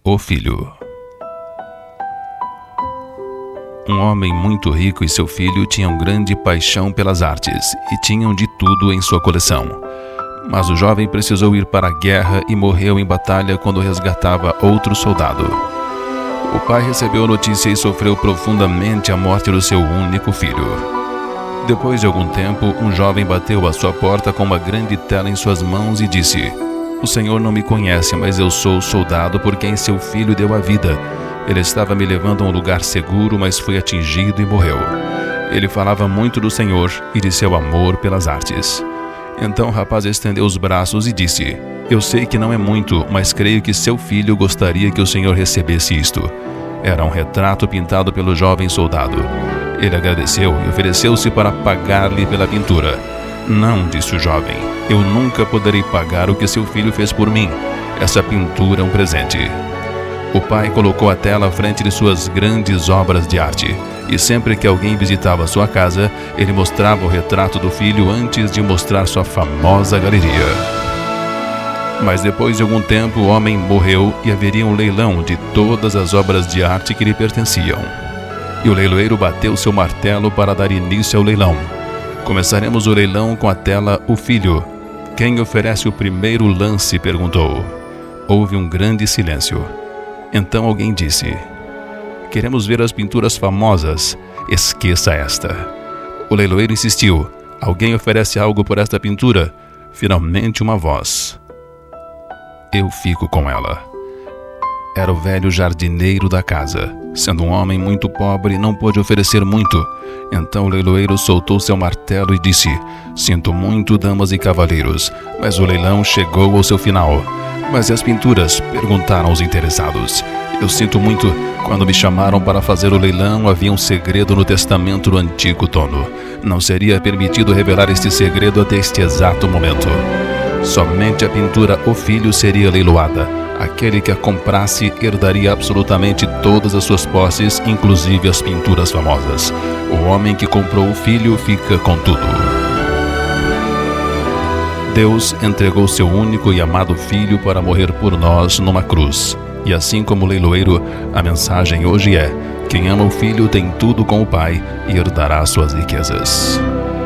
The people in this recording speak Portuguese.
o filho. Um homem muito rico e seu filho tinham grande paixão pelas artes e tinham de tudo em sua coleção. Mas o jovem precisou ir para a guerra e morreu em batalha quando resgatava outro soldado. O pai recebeu a notícia e sofreu profundamente a morte do seu único filho. Depois de algum tempo, um jovem bateu à sua porta com uma grande tela em suas mãos e disse: "O senhor não me conhece, mas eu sou o soldado por quem seu filho deu a vida. Ele estava me levando a um lugar seguro, mas foi atingido e morreu." Ele falava muito do Senhor e de seu amor pelas artes. Então o rapaz estendeu os braços e disse: "Eu sei que não é muito, mas creio que seu filho gostaria que o Senhor recebesse isto." Era um retrato pintado pelo jovem soldado. Ele agradeceu e ofereceu-se para pagar-lhe pela pintura. "Não", disse o jovem, "eu nunca poderei pagar o que seu filho fez por mim. Essa pintura é um presente." O pai colocou a tela à frente de suas grandes obras de arte, e sempre que alguém visitava sua casa, ele mostrava o retrato do filho antes de mostrar sua famosa galeria. Mas depois de algum tempo, o homem morreu e haveria um leilão de todas as obras de arte que lhe pertenciam. E o leiloeiro bateu seu martelo para dar início ao leilão. "Começaremos o leilão com a tela O Filho. Quem oferece o primeiro lance?", perguntou. Houve um grande silêncio. Então alguém disse: "Queremos ver as pinturas famosas. Esqueça esta." O leiloeiro insistiu: "Alguém oferece algo por esta pintura?" Finalmente uma voz: "Eu fico com ela." Era o velho jardineiro da casa. Sendo um homem muito pobre, não pôde oferecer muito. Então o leiloeiro soltou seu martelo e disse: "Sinto muito, damas e cavalheiros, mas o leilão chegou ao seu final." "Mas e as pinturas?", perguntaram os interessados. "Eu sinto muito. Quando me chamaram para fazer o leilão, havia um segredo no testamento do antigo dono. Não seria permitido revelar este segredo até este exato momento. Somente a pintura O Filho seria leiloada. Aquele que a comprasse herdaria absolutamente todas as suas posses, inclusive as pinturas famosas. O homem que comprou o filho fica com tudo." Deus entregou seu único e amado Filho para morrer por nós numa cruz. E assim como o leiloeiro, a mensagem hoje é: quem ama o Filho tem tudo com o Pai e herdará suas riquezas.